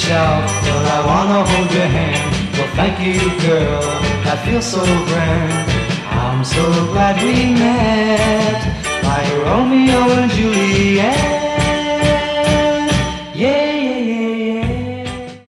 shout, but I wanna hold your hand. Well, thank you, girl, that feels so grand. I'm so glad we met, like Romeo